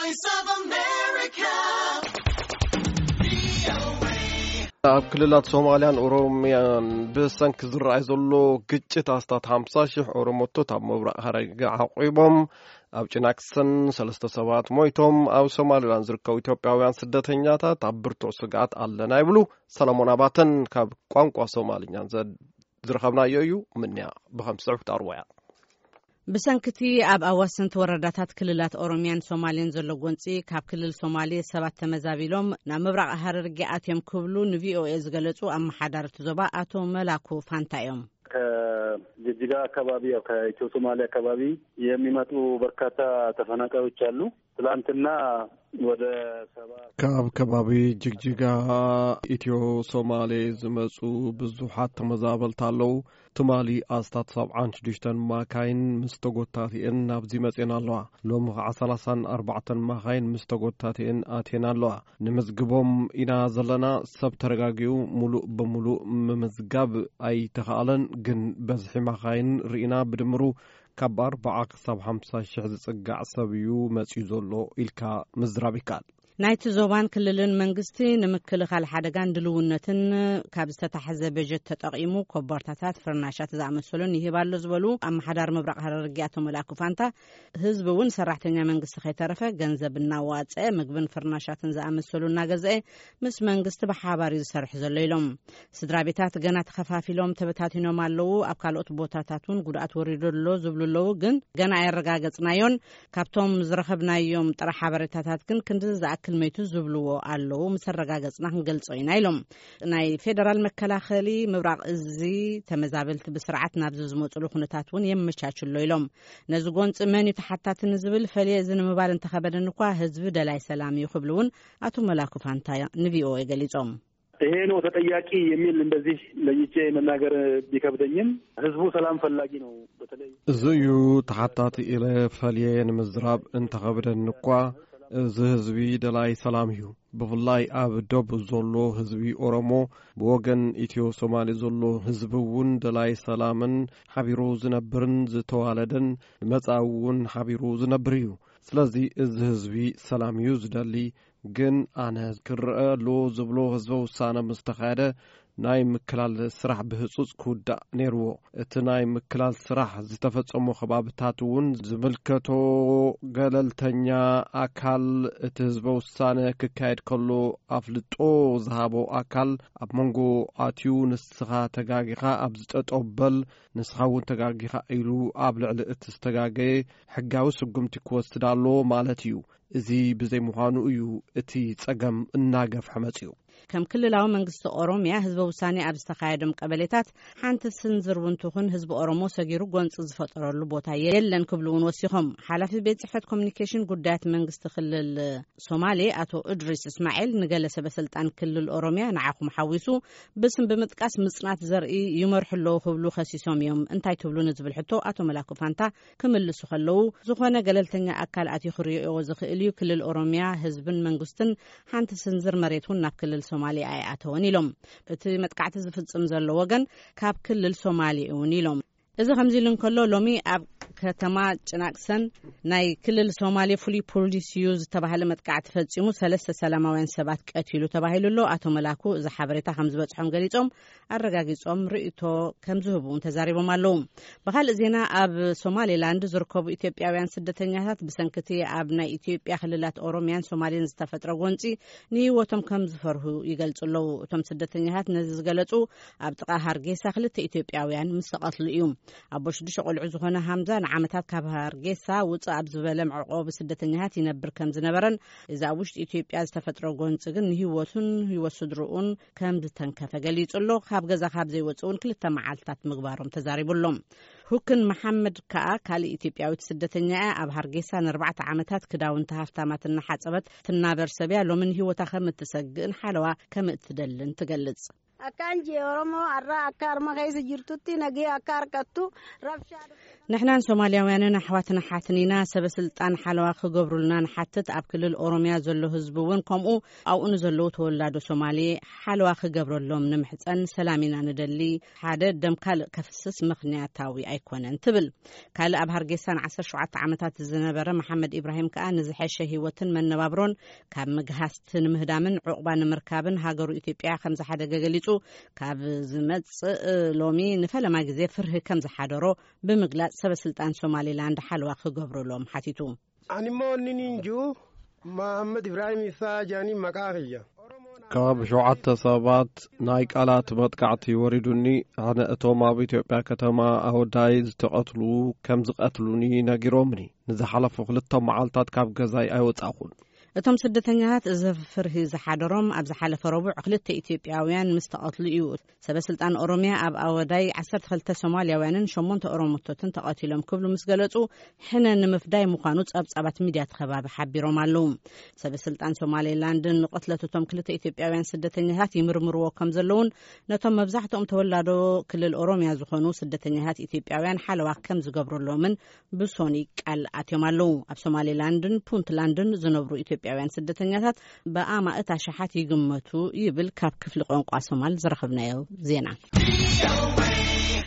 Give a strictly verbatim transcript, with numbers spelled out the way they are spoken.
Voice of America. ኣብ ክልላት ሶማልያን ኦሮሚያን ብሰንኪ ዝረኣይ ዘሎ ግጭት ኣስታት ሃምሳ ሺህ ኦሮሞታት ኣብ ምብራቕ ሃረርጌ ዓቂቦም ኣብ ጭናክሰን ሰለስተ ሰባት ሞይቶም ኣብ ሶማሊላንድ ዝርከቡ ኢትዮጵያውያን ስደተኛታት ኣብ ብርቱዕ ስጋት ኣለና ይብሉ። ሰለሞን ኣባተን ካብ ቋንቋ ሶማልኛ ዝረኸብናዮ እዩ። ምንያ ብኸምሲ ዕውት ኣርዋያ ብሰንክቲ ኣብ ኣዋሰንቲ ወረዳታት ክልላት ኦሮሚያን ሶማሊያን ዘሎ ጎንፂ ካብ ክልል ሶማሌ ሰባት ተመዛቢሎም ናብ ምብራቕ ሃረርጌ ኣትዮም ክብሉ ንቪኦኤ ዝገለጹ ኣመሓዳርቲ ዞባ አቶ መላኩ ፋንታ እዮም። ከጅጅጋ አካባቢ ያው ከኢትዮ ሶማሌ አካባቢ የሚመጡ በርካታ ተፈናቃዮች አሉ። ትላንትና ወደ ሰባ ካብ ከባቢ ጅግጅጋ ኢትዮ ሶማሌ ዝመጹ ብዙሓት ተመዛበልቲ ኣለዉ። ትማሊ ኣስታት ሰብዓን ሽዱሽተን ማካይን ምስ ተጎታቲአን ናብዚ መጺአን ኣለዋ። ሎሚ ከዓ ሰላሳን ኣርባዕተን ማካይን ምስ ተጎታቲአን ኣትየን ኣለዋ። ንምዝግቦም ኢና ዘለና። ሰብ ተረጋጊኡ ሙሉእ ብሙሉእ ምምዝጋብ ኣይተኻኣለን፣ ግን በዝሒ ማካይን ርኢና ብድምሩ ካብ ኣርባዓ ክሳብ ሃምሳ ሽሕ ዝጽጋዕ ሰብ እዩ መጺኡ ዘሎ ኢልካ ምዝራብ ይከኣል። ናይቲ ዞባን ክልልን መንግስቲ ንምክልኻል ሓደጋን ድልውነትን ካብ ዝተታሕዘ በጀት ተጠቂሙ ኮቦርታታት ፍርናሻት ዝኣመሰሉን ይህባሉ ዝበሉ ኣመሓዳር ምብራቕ ሃረርጌ አቶ መላኩ ፋንታ ህዝቢ እውን ሰራሕተኛ መንግስቲ ከይተረፈ ገንዘብ እናዋፅአ ምግብን ፍርናሻትን ዝኣመሰሉ እናገዝአ ምስ መንግስቲ ብሓባር ዝሰርሕ ዘሎ ኢሎም። ስድራ ቤታት ገና ተኸፋፊሎም ተበታቲኖም ኣለዉ። ኣብ ካልኦት ቦታታት እውን ጉድኣት ወሪዱሎ ዝብሉ ኣለዉ፣ ግን ገና ኣይረጋገጽናዮን። ካብቶም ዝረኸብናዮም ጥራሕ ሓበሬታታት ግን ክንዲ ዝኣክል ክልሜቱ ዝብልዎ ኣለዉ። ምስ ረጋገጽና ክንገልጾ ኢና ኢሎም። ናይ ፌደራል መከላኸሊ ምብራቕ እዚ ተመዛበልቲ ብስርዓት ናብዚ ዝመጽሉ ኩነታት እውን የመቻችሎ ኢሎም። ነዚ ጎንፂ መን ተሓታትን ዝብል ፈልየ እዚ ንምባል እንተኸበደን እኳ ህዝቢ ደላይ ሰላም ይኽብሉ እውን አቶ መላኩ ፋንታ ንቪኦኤ ገሊጾም። ይሄ ነው ተጠያቂ የሚል እንደዚህ ለይቼ መናገር ቢከብደኝም ህዝቡ ሰላም ፈላጊ ነው። በተለይ እዚዩ ተሓታቲ ኢለ ፈልየ ንምዝራብ እንተኸበደን እኳ እዚ ህዝቢ ደላይ ሰላም እዩ። ብፍላይ ኣብ ደቡብ ዘሎ ህዝቢ ኦሮሞ ብወገን ኢትዮ ሶማሌ ዘሎ ህዝቢ እውን ደላይ ሰላምን ሓቢሩ ዝነብርን ዝተዋለደን መጻኢ እውን ሓቢሩ ዝነብር እዩ። ስለዚ እዚ ህዝቢ ሰላም እዩ ዝደሊ። ግን ኣነ ክርአሎ ዝብሎ ህዝቢ ውሳነ ምስ ተኻየደ ናይ ምክላል ስራሕ ብህጹጽ ክውዳእ ነይርዎ። እቲ ናይ ምክላል ስራሕ ዝተፈጸሞ ከባብታት እውን ዝምልከቶ ገለልተኛ ኣካል እቲ ህዝቢ ውሳነ ክካየድ ከሎ ኣፍልጦ ዝሃቦ ኣካል ኣብ መንጎ ኣትዩ ንስኻ ተጋጊኻ ኣብ ዝጠጠበል ንስኻ እውን ተጋጊኻ ኢሉ ኣብ ልዕሊ እቲ ዝተጋገየ ሕጋዊ ስጉምቲ ክወስድ ኣሎ ማለት እዩ። እዚ ብዘይ ምዃኑ እዩ እቲ ጸገም እናገፍሐ መጺኡ። ከም ክልላዊ መንግስቲ ኦሮሚያ ህዝቢ ውሳኔ ኣብ ዝተኻየዶም ቀበሌታት ሓንቲ ስንዝር ውንትኹን ህዝቢ ኦሮሞ ሰጊሩ ጎንፂ ዝፈጠረሉ ቦታ የለን ክብሉ እውን ወሲኾም። ሓላፊ ቤት ጽሕፈት ኮሚኒኬሽን ጉዳያት መንግስቲ ክልል ሶማሌ አቶ እድሪስ እስማኤል ንገለ ሰበስልጣን ክልል ኦሮሚያ ንዓኹም ሓዊሱ ብስም ብምጥቃስ ምጽናት ዘርኢ ይመርሕሎ ክብሉ ከሲሶም እዮም። እንታይ ትብሉ ንዝብል ሕቶ አቶ መላኩ ፋንታ ክምልሱ ከለዉ ዝኾነ ገለልተኛ ኣካል ኣትዩ ክሪኦ ዝኽእል እዩ። ክልል ኦሮሚያ ህዝብን መንግስትን ሓንቲ ስንዝር መሬቱን ናብ ክልል ሶማሌ ኣይኣተወን ኢሎም። እቲ መጥቃዕቲ ዝፍጽም ዘሎ ወገን ካብ ክልል ሶማሌ እውን ኢሎም። እዚ ከምዚ ኢሉ እንከሎ ሎሚ ኣብ ከተማ ጭናቅሰን ናይ ክልል ሶማሌ ፍሉይ ፖሊስ እዩ ዝተባሃለ መጥቃዕቲ ፈጺሙ ሰለስተ ሰላማውያን ሰባት ቀቲሉ ተባሂሉ ኣሎ። አቶ መላኩ እዚ ሓበሬታ ከም ዝበጽሖም ገሊጾም ኣረጋጊጾም ርእቶ ከም ዝህቡ ተዛሪቦም ኣለዉ። ብኻልእ ዜና ኣብ ሶማሌላንድ ዝርከቡ ኢትዮጵያውያን ስደተኛታት ብሰንክቲ ኣብ ናይ ኢትዮጵያ ክልላት ኦሮሚያን ሶማሌን ዝተፈጥረ ጎንፂ ንህይወቶም ከም ዝፈርሁ ይገልጹ ኣለዉ። እቶም ስደተኛታት ነዚ ዝገለጹ ኣብ ጥቓ ሃርጌሳ ክልተ ኢትዮጵያውያን ምስ ተቐትሉ እዩ። ኣቦ ሽዱሽተ ቆልዑ ዝኾነ ሃምዛ ንዓመታት ካብ ሃርጌሳ ውፅእ ኣብ ዝበለ መዕቆቢ ስደተኛታት ይነብር ከም ዝነበረን እዚ ኣብ ውሽጢ ኢትዮጵያ ዝተፈጥረ ጎንፂ ግን ንህይወቱን ህይወት ስድርኡን ከም ዝተንከፈ ገሊጹ ኣሎ። ካብ ገዛ ካብ ዘይወፅእ እውን ክልተ መዓልትታት ምግባሮም ተዛሪቡሎም። ሁክን መሐመድ ከዓ ካልእ ኢትዮጵያዊት ስደተኛ ኣብ ሃርጌሳ ንኣርባዕተ ዓመታት ክዳውንቲ ሃፍታማት እናሓፀበት ትናበር ሰብያ ሎምን ህይወታ ከም እትሰግእን ሓለዋ ከም እትደልን ትገልጽ። አካንጂ ኦሮሞ አራ አካር ማጋይስ ጅርቱቲ ነጊ አካር ቀጡ ረብሻ نحن سومالياويان أحواتنا حاتنينا سبسلطان حلوا خجبرلنا نحتت أبكل أوروميا زلوا هزبون كمو أو نزلوا تولادو سومالي حلوا خجبرلهم نمحتن سلامينا ندلي حدد دم كال كفسس مخنياتاوي أيكونن تبل كال أبهر جيسان عشر شعات عمتات الزنبرة محمد إبراهيم كأن زحشة هيوتن من نبابرون كاب مجهستن مهدامن عقبان مركابن هاجروا إثيوبيا خمس حدا جليتو كاب زمت لومي نفلا ما جزء فره كم زحدرو بمجلس سبسلطان سوماليلاند حلوا خجبرلهم حتيتو أنا ما نينجو محمد إبراهيم فاجاني مكارية كاب شعات صابات نايك على تبتقعت يوردني أنا أتوما بإثيوبيا كتما أو دايز تقتلوا كم زقتلوني نجرومني نزحلف خلطهم معالطات كاب جزاي أيوت أقول እቶም ስደተኛታት ዘፍርህ ዝሓደሮም ኣብ ዝሓለፈ ረቡዕ ክልተ ኢትዮጵያውያን ምስተቐትሉ እዩ ሰበስልጣን ኦሮሚያ ኣብ ኣወዳይ ዓሰርተ ክልተ ሶማልያውያንን ሸሞንተ ኦሮሞቶትን ተቐቲሎም ክብሉ ምስ ገለጹ ሕነ ንምፍዳይ ምዃኑ ጸብጻባት ሚድያ ተኸባቢ ሓቢሮም ኣለዉ ሰበስልጣን ሶማሌላንድን ንቐትለቶም ክልተ ኢትዮጵያውያን ስደተኛታት ይምርምርዎ ከም ዘለውን ነቶም መብዛሕትኦም ተወላዶ ክልል ኦሮሚያ ዝኾኑ ስደተኛታት ኢትዮጵያውያን ሓለዋ ከም ዝገብሩሎምን ብሶኒ ቃል ኣትዮም ኣለዉ ኣብ ሶማሌላንድን ፑንትላንድን ዝነብሩ ኢትዮጵያውያን ስደተኛታት በአማእታ ሸሓት ይግመቱ ይብል ካብ ክፍሊ ቋንቋ ሶማል ዝረኸብናዮ ዜና